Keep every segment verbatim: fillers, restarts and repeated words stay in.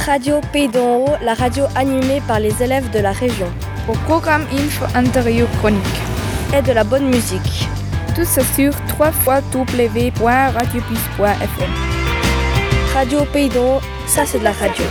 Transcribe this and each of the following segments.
Radio Pays d'en Haut, la radio animée par les élèves de la région. Au programme info, interview, chronique. Et de la bonne musique. Tout ça sur w w w point radio plus point f m. Radio Pays d'en Haut, ça c'est de la radio.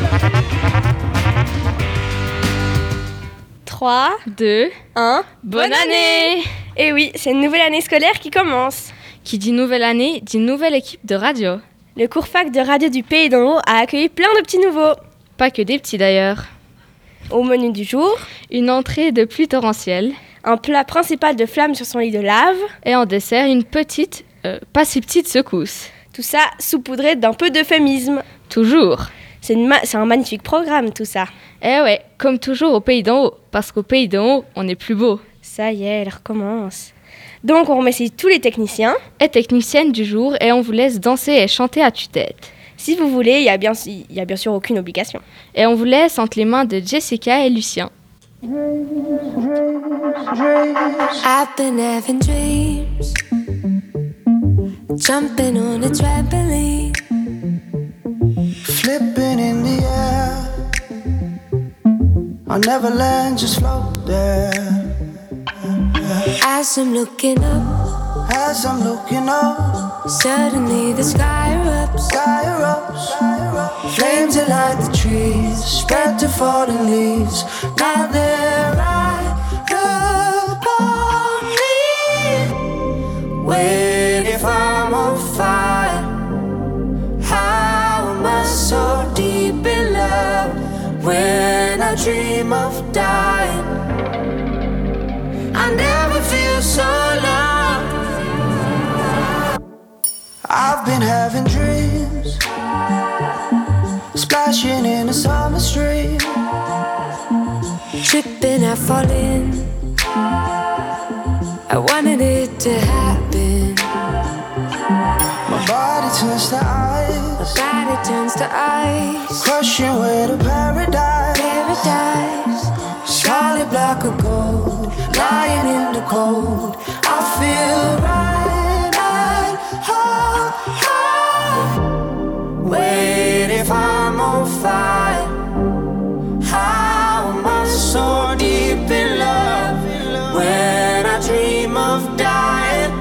trois, deux, un, bonne année! Et oui, c'est une nouvelle année scolaire qui commence. Qui dit nouvelle année, dit nouvelle équipe de radio. Le cours fac de radio du Pays d'en Haut a accueilli plein de petits nouveaux. Pas que des petits d'ailleurs. Au menu du jour, une entrée de pluie torrentielle, un plat principal de flammes sur son lit de lave, et en dessert une petite, euh, pas si petite secousse. Tout ça saupoudré d'un peu d'euphémisme. Toujours. C'est, une ma- c'est un magnifique programme tout ça. Eh ouais, comme toujours au Pays d'en Haut, parce qu'au Pays d'en Haut, on est plus beau. Ça y est, elle recommence. Donc on remercie tous les techniciens et techniciennes du jour et on vous laisse danser et chanter à tue-tête. Si vous voulez, il n'y a, bien, y a bien sûr aucune obligation. Et on vous laisse entre les mains de Jessica et Lucien. I've been having dreams, jumping on a trampoline, flipping in the air, I'll never land, just float there. As I'm looking up, as I'm looking up, suddenly the sky erupts, sky erupts, sky erupts. Flames that light the trees, spread to fallen leaves. Now they're right upon me. Wait, if I'm on fire, how am I so deep in love? When I dream of dying, I never feel so long. I've been having dreams, splashing in a summer stream, tripping, I fall in, I wanted it to happen. My body turns to ice, my body turns to ice, crushing way to paradise, paradise. Solid black or gold, lying in the cold, I feel right at home. Wait, if I'm on fire, how am I so deep in love? When I dream of dying,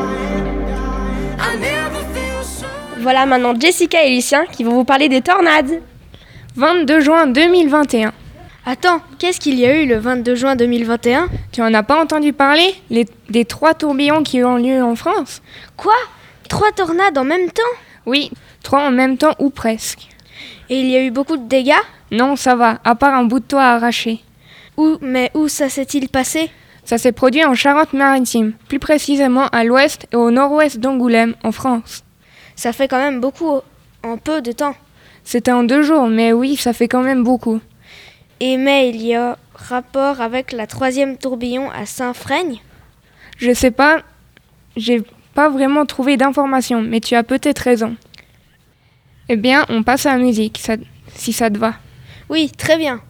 I never feel so. Voilà maintenant Jessica et Lucien qui vont vous parler des tornades. vingt-deux juin deux mille vingt et un. Attends, qu'est-ce qu'il y a eu le vingt-deux juin deux mille vingt et un ? Tu en as pas entendu parler les, des trois tourbillons qui ont lieu en France ? Quoi ? Trois tornades en même temps ? Oui, trois en même temps ou presque. Et il y a eu beaucoup de dégâts ? Non, ça va, à part un bout de toit arraché. Où, mais où ça s'est-il passé ? Ça s'est produit en Charente-Maritime, plus précisément à l'ouest et au nord-ouest d'Angoulême, en France. Ça fait quand même beaucoup en peu de temps. C'était en deux jours, mais oui, ça fait quand même beaucoup. Et mais il y a rapport avec la troisième tourbillon à Saint-Freigne ? Je sais pas, j'ai pas vraiment trouvé d'informations, mais tu as peut-être raison. Eh bien, on passe à la musique, ça, si ça te va. Oui, très bien.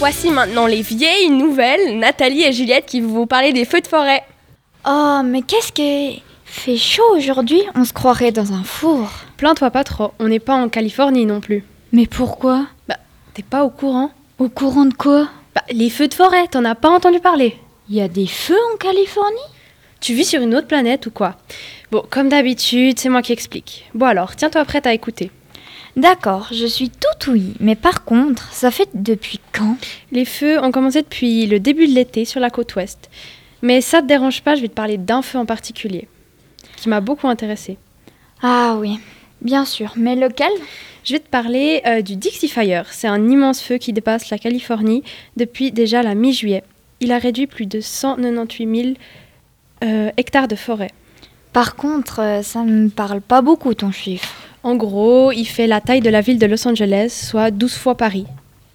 Voici maintenant les vieilles nouvelles, Nathalie et Juliette qui vont vous parler des feux de forêt. Oh, mais qu'est-ce qu'il fait chaud aujourd'hui? On se croirait dans un four. Plains-toi pas trop, on n'est pas en Californie non plus. Mais pourquoi? Bah, t'es pas au courant? Au courant de quoi? Bah, les feux de forêt, t'en as pas entendu parler? Il y a des feux en Californie? Tu vis sur une autre planète ou quoi? Bon, comme d'habitude, c'est moi qui explique. Bon alors, tiens-toi prête à écouter. D'accord, je suis tout ouïe, mais par contre, ça fait depuis quand? Les feux ont commencé depuis le début de l'été sur la côte ouest. Mais ça te dérange pas, je vais te parler d'un feu en particulier, qui m'a beaucoup intéressée. Ah oui, bien sûr, mais lequel? Je vais te parler euh, du Dixie Fire. C'est un immense feu qui dépasse la Californie depuis déjà la mi-juillet. Il a réduit plus de cent quatre-vingt-dix-huit mille euh, hectares de forêt. Par contre, euh, ça me parle pas beaucoup ton chiffre. En gros, il fait la taille de la ville de Los Angeles, soit douze fois Paris.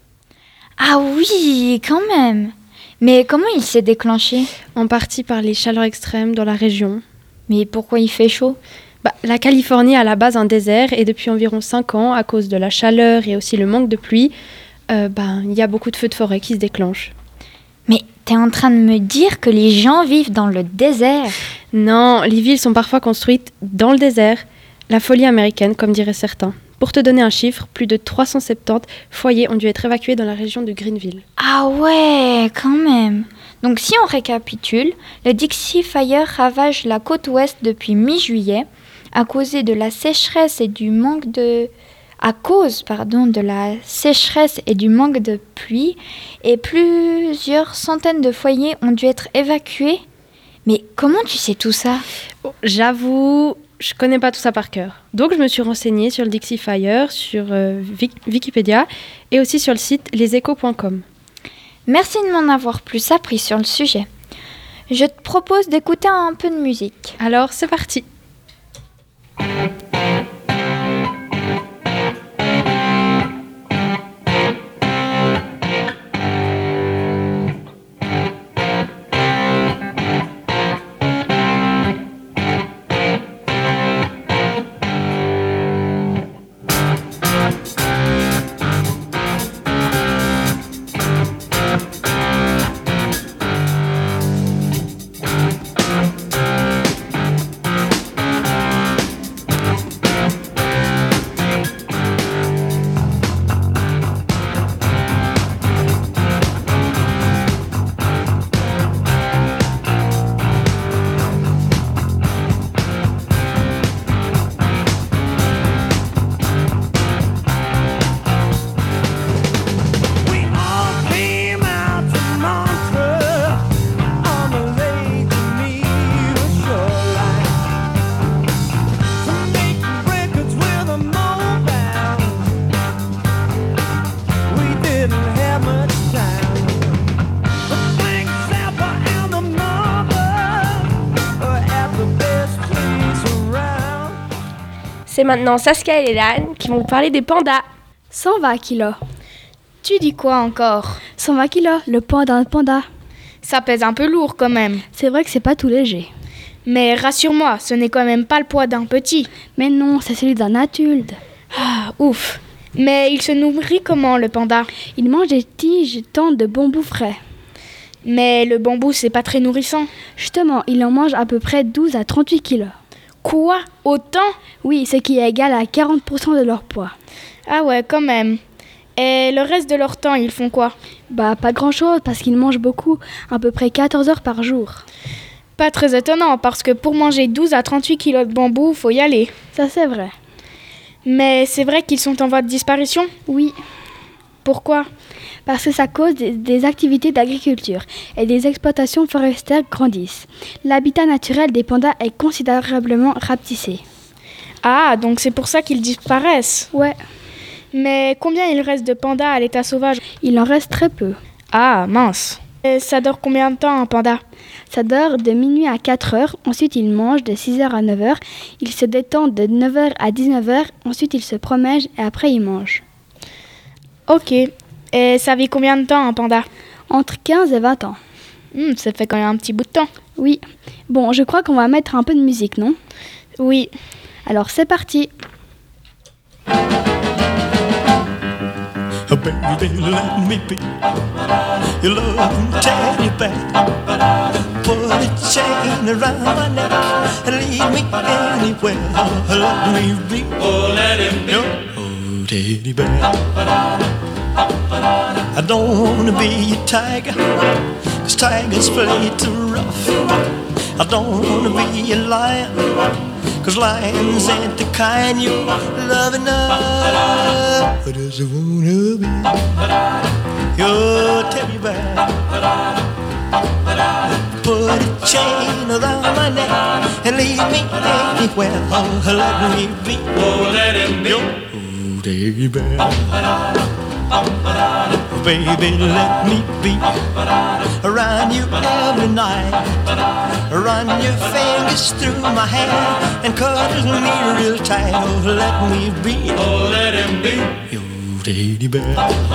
Ah oui, quand même. Mais comment il s'est déclenché? En partie par les chaleurs extrêmes dans la région. Mais pourquoi il fait chaud? Bah, la Californie a à la base un désert et depuis environ cinq ans, à cause de la chaleur et aussi le manque de pluie, euh, bah, y a beaucoup de feux de forêt qui se déclenchent. Mais t'es en train de me dire que les gens vivent dans le désert? Non, les villes sont parfois construites dans le désert. La folie américaine, comme diraient certains. Pour te donner un chiffre, plus de trois cent soixante-dix foyers ont dû être évacués dans la région de Greenville. Ah ouais, quand même. Donc si on récapitule, le Dixie Fire ravage la côte ouest depuis mi-juillet à cause de la sécheresse et du manque de à cause pardon de la sécheresse et du manque de pluie, et plusieurs centaines de foyers ont dû être évacués. Mais comment tu sais tout ça? Oh, j'avoue, je connais pas tout ça par cœur. Donc je me suis renseignée sur le Dixie Fire, sur euh, Wik- Wikipédia et aussi sur le site les échos point com. Merci de m'en avoir plus appris sur le sujet. Je te propose d'écouter un peu de musique. Alors c'est parti. C'est maintenant Saskia et Léane qui vont vous parler des pandas. cent vingt kilos. Tu dis quoi encore? cent vingt kilos, le poids d'un panda. Ça pèse un peu lourd quand même. C'est vrai que c'est pas tout léger. Mais rassure-moi, ce n'est quand même pas le poids d'un petit. Mais non, c'est celui d'un adulte. Ah, ouf. Mais il se nourrit comment, le panda? Il mange des tiges tendres de bambou frais. Mais le bambou, c'est pas très nourrissant. Justement, il en mange à peu près douze à trente-huit kilos. Quoi? Autant? Oui, ce qui est égal à quarante pour cent de leur poids. Ah ouais, quand même. Et le reste de leur temps, ils font quoi? Bah, pas grand-chose, parce qu'ils mangent beaucoup, à peu près quatorze heures par jour. Pas très étonnant, parce que pour manger douze à trente-huit kilos de bambou, faut y aller. Ça, c'est vrai. Mais c'est vrai qu'ils sont en voie de disparition? Oui. Pourquoi? Parce que ça cause des, des activités d'agriculture et des exploitations forestières grandissent. L'habitat naturel des pandas est considérablement rapetissé. Ah, donc c'est pour ça qu'ils disparaissent? Ouais. Mais combien il reste de pandas à l'état sauvage? Il en reste très peu. Ah, mince. Et ça dure combien de temps un panda? Ça dort de minuit à quatre heures, ensuite il mange de six heures à neuf heures, il se détend de neuf heures à dix-neuf heures, ensuite il se promène et après il mange. Ok. Et ça vit combien de temps un panda? Entre quinze et vingt ans. Hmm, ça fait quand même un petit bout de temps. Oui. Bon, je crois qu'on va mettre un peu de musique, non? Oui. Alors c'est parti. baby, let me be your loving teddy bear. Put a chain around my neck and lead me anywhere. Let me be, oh, let him be your oh, teddy bear. I don't wanna be a tiger, 'cause tigers play too rough. I don't wanna be a lion, 'cause lions ain't the kind you love enough. I just wanna be your teddy bear. Put a chain around my neck and lead me anywhere. Oh, let me be, oh, let him be your oh, teddy bear. Baby, let me be around you every night. Run your fingers through my hair and cuddle me real tight. Oh, let me be, oh, let him be your teddy bear.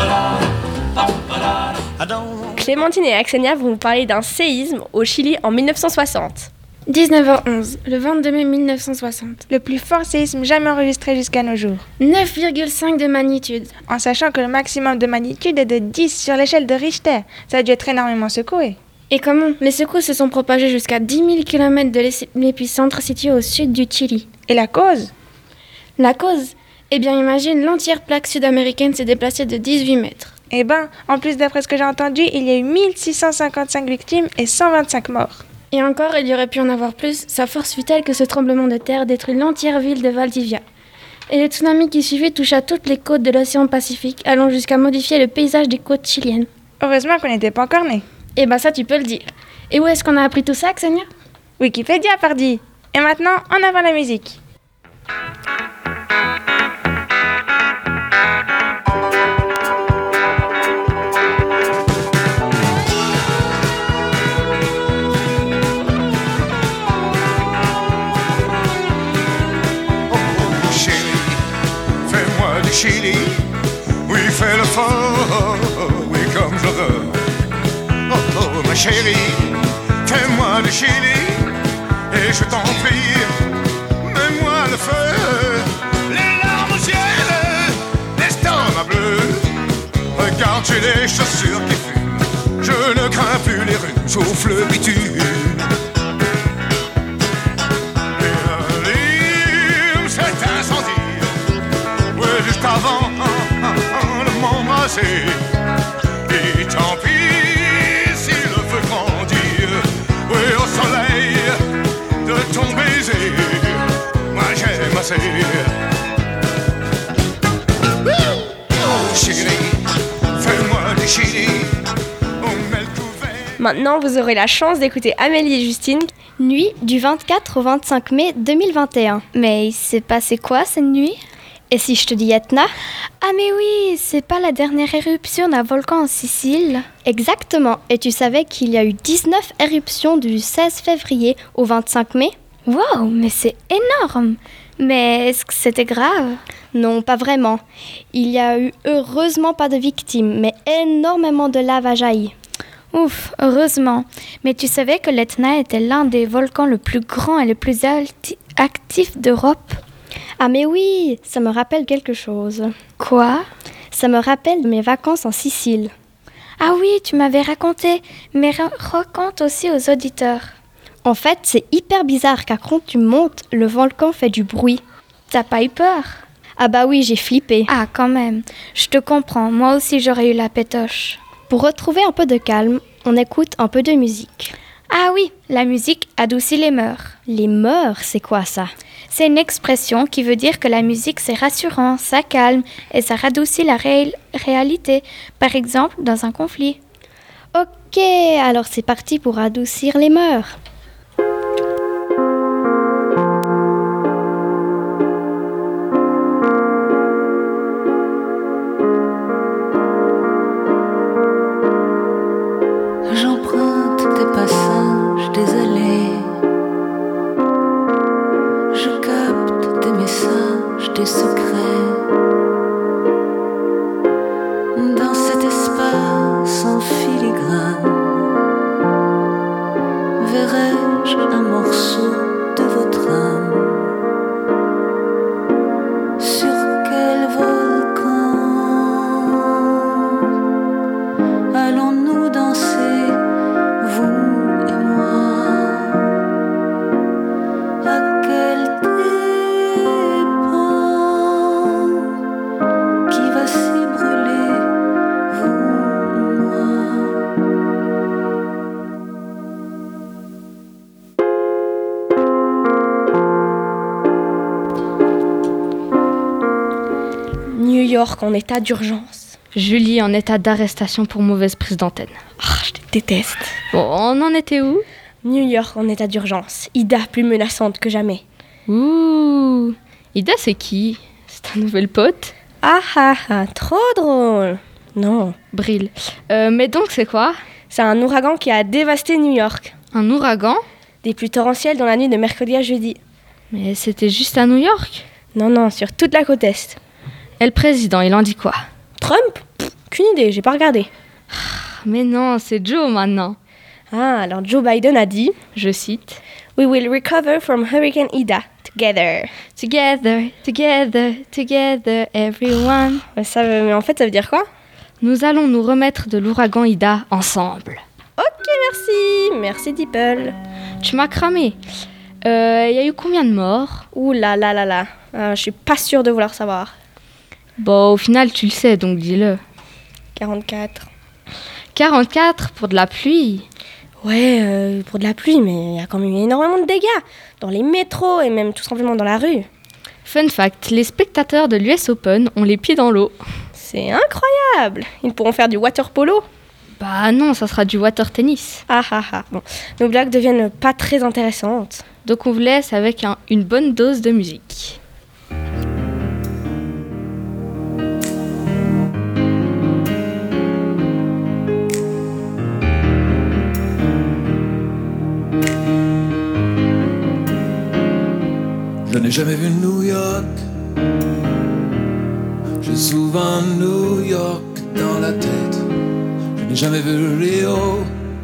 I don't... Clémentine et Axenia vont vous parler d'un séisme au Chili en mille neuf cent soixante. dix-neuf heures onze, le vingt-deux mai mille neuf cent soixante. Le plus fort séisme jamais enregistré jusqu'à nos jours. neuf virgule cinq de magnitude. En sachant que le maximum de magnitude est de dix sur l'échelle de Richter. Ça a dû être énormément secoué. Et comment? Les secousses se sont propagées jusqu'à dix mille kilomètres de l'épicentre situé au sud du Chili. Et la cause? La cause? Eh bien, imagine, l'entière plaque sud-américaine s'est déplacée de dix-huit mètres. Eh ben, en plus d'après ce que j'ai entendu, il y a eu mille six cent cinquante-cinq victimes et cent vingt-cinq morts. Et encore, il y aurait pu en avoir plus, sa force fut telle que ce tremblement de terre détruit l'entière ville de Valdivia. Et le tsunami qui suivit toucha toutes les côtes de l'océan Pacifique, allant jusqu'à modifier le paysage des côtes chiliennes. Heureusement qu'on n'était pas encore nés. Eh ben ça, tu peux le dire. Et où est-ce qu'on a appris tout ça, Xenia? Wikipédia, pardi. Et maintenant, en avant la musique. Chili, oui, fais le fort, oui, comme je veux. Oh, oh, ma chérie, fais-moi du Chili, et je t'en prie, mets-moi le feu, les larmes au ciel, l'estomac bleu. Regarde, j'ai les chaussures qui fument, je ne crains plus les rues, sauf le bitume. Juste avant de m'embrasser. Et tant pis si le feu grandit. Oui, au soleil de ton baiser, moi j'aime assez. Oh chérie, fais-moi du Chili. On met le couvert. Maintenant, vous aurez la chance d'écouter Amélie et Justine. Nuit du vingt-quatre au vingt-cinq mai deux mille vingt et un. Mais il s'est passé quoi cette nuit? Et si je te dis Etna? Ah mais oui, c'est pas la dernière éruption d'un volcan en Sicile? Exactement. Et tu savais qu'il y a eu dix-neuf éruptions du seize février au vingt-cinq mai? Wow, mais c'est énorme! Mais est-ce que c'était grave? Non, pas vraiment. Il y a eu heureusement pas de victimes, mais énormément de lave a jailli. Ouf, heureusement. Mais tu savais que l'Etna était l'un des volcans le plus grand et le plus alti- actif d'Europe? Ah mais oui, ça me rappelle quelque chose. Quoi? Ça me rappelle mes vacances en Sicile. Ah oui, tu m'avais raconté, mais ra- raconte aussi aux auditeurs. En fait, c'est hyper bizarre car quand tu montes, le volcan fait du bruit. T'as pas eu peur? Ah bah oui, j'ai flippé. Ah quand même, je te comprends, moi aussi j'aurais eu la pétoche. Pour retrouver un peu de calme, on écoute un peu de musique. Ah oui, la musique adoucit les mœurs. Les mœurs, c'est quoi ça? C'est une expression qui veut dire que la musique c'est rassurant, ça calme et ça radoucit la ré- réalité, par exemple dans un conflit. Ok, alors c'est parti pour adoucir les mœurs. J'emprunte tes passages des allées. Je capte tes messages, tes secrets. Dans cet espace en filigrane, verrai York en état d'urgence. Julie en état d'arrestation pour mauvaise prise d'antenne. Ah, je te déteste. Bon, on en était où? New York en état d'urgence. Ida plus menaçante que jamais. Ouh, Ida c'est qui? C'est ta nouvelle pote? Ah ah ah, trop drôle. Non. Brille. Euh, mais donc c'est quoi? C'est un ouragan qui a dévasté New York. Un ouragan? Des pluies torrentielles dans la nuit de mercredi à jeudi. Mais c'était juste à New York? Non, non, sur toute la côte est. Et le président, il en dit quoi? Trump? Pff, Qu'une idée, j'ai pas regardé. Mais non, c'est Joe maintenant. Ah, alors Joe Biden a dit, je cite, We will recover from Hurricane Ida together. Together, together, together, everyone. Mais, ça veut, mais en fait, ça veut dire quoi? Nous allons nous remettre de l'ouragan Ida ensemble. Ok, merci. Merci, Dipple. Tu m'as cramé. Il euh, y a eu combien de morts? Ouh là là là là. Euh, je suis pas sûre de vouloir savoir. Bon, au final, tu le sais, donc dis-le. quarante-quatre. quarante-quatre pour de la pluie? Ouais, euh, pour de la pluie, mais il y a quand même eu énormément de dégâts. Dans les métros et même tout simplement dans la rue. Fun fact, les spectateurs de l'U S Open ont les pieds dans l'eau. C'est incroyable. Ils pourront faire du water polo? Bah non, ça sera du water tennis. Ah ah ah. Bon, nos blagues deviennent pas très intéressantes. Donc on vous laisse avec un, une bonne dose de musique. Je n'ai jamais vu New York. J'ai souvent New York dans la tête. Je n'ai jamais vu Rio.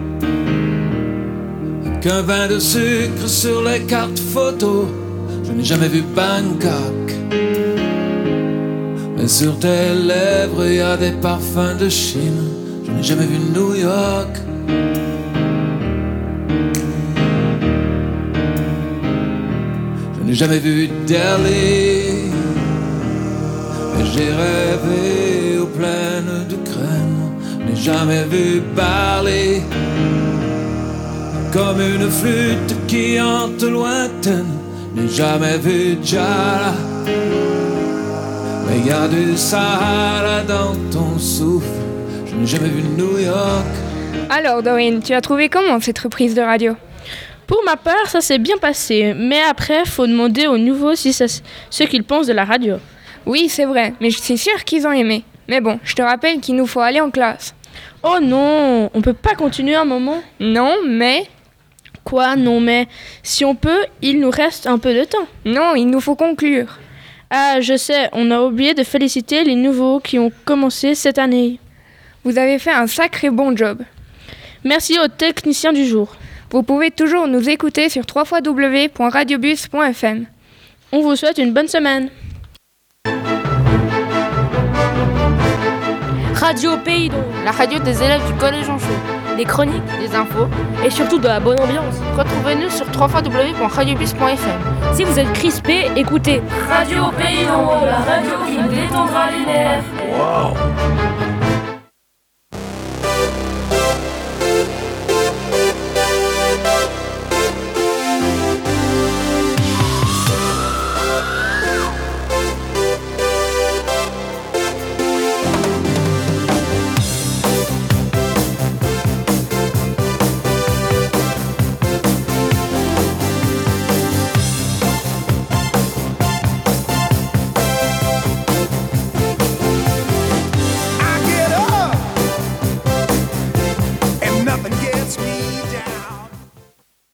Qu'un vin de sucre sur les cartes photos. Je n'ai jamais vu Bangkok. Mais sur tes lèvres il y a des parfums de Chine. Je n'ai jamais vu New York. Je n'ai jamais vu Delhi. Mais j'ai rêvé aux plaines de crème. Je n'ai jamais vu Bali. Comme une flûte qui hante lointaine. N'ai jamais vu Jala. Mais y a du Sahara dans ton souffle. Je n'ai jamais vu New York. Alors Dorine, tu as trouvé comment cette reprise de radio? Pour ma part, ça s'est bien passé. Mais après, faut demander aux nouveaux si ça, ce qu'ils pensent de la radio. Oui, c'est vrai, mais je suis sûre qu'ils ont aimé. Mais bon, je te rappelle qu'il nous faut aller en classe. Oh non, on peut pas continuer un moment? Non, mais... Quoi, non, mais si on peut, il nous reste un peu de temps. Non, il nous faut conclure. Ah, je sais, on a oublié de féliciter les nouveaux qui ont commencé cette année. Vous avez fait un sacré bon job. Merci aux techniciens du jour. Vous pouvez toujours nous écouter sur w w w point radiobus point f m. On vous souhaite une bonne semaine. Radio Pays d'On, la radio des élèves du collège Anjou. Des chroniques, des infos et surtout de la bonne ambiance. Retrouvez-nous sur w w w point radiobus point f m. Si vous êtes crispé, écoutez Radio Pays d'On, la radio qui vous détendra les nerfs. Wow.